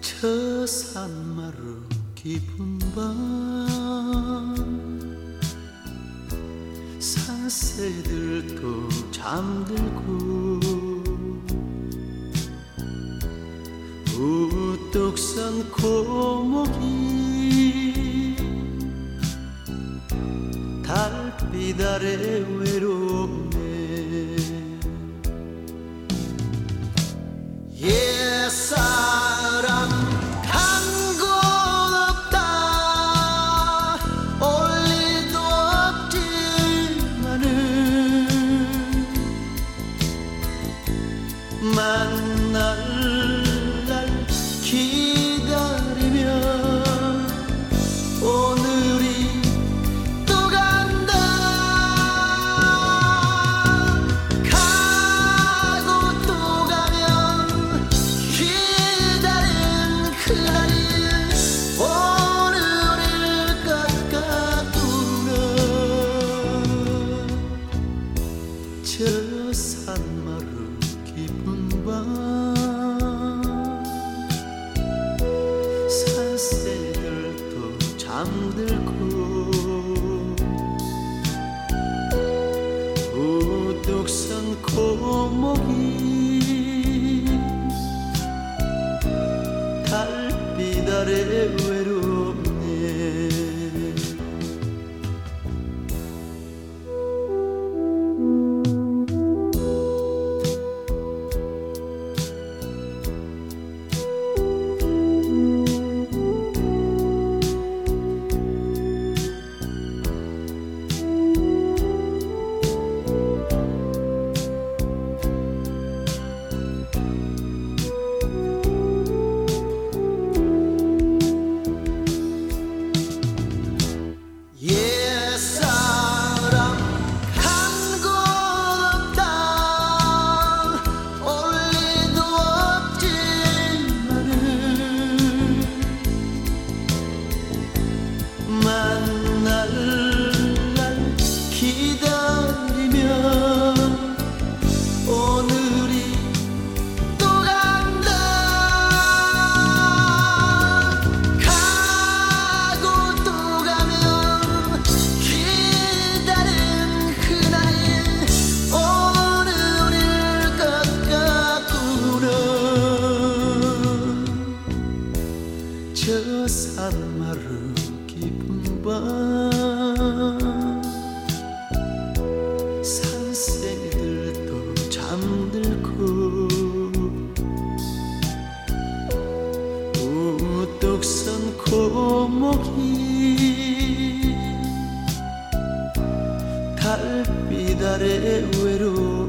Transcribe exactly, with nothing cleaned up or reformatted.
저 산마루 깊은 밤 산새들도 잠들고 우뚝 선 고목이 달빛 아래 외롭네. 옛사람 한 곳 없다 올 일도 없지만은 만날 날 기다리며 오늘이 또 간다. 가고 또 가면 기다린 그날이 오늘일 것 같구나. 저 산마루 깊은 밤 산새들도 잠들고 우뚝 선 고목이 달빛 아래 외롭네. 옛사람 한 곳 없다 올 일도 없지만은 만날 날 기다리며 오늘이 또 간다. 가고 또 가면 기다린 그날이 오늘일 것 같구나. 저 산마루 깊은 밤 산새들도 잠들고 우뚝 선 고목이 달빛 아래 외로워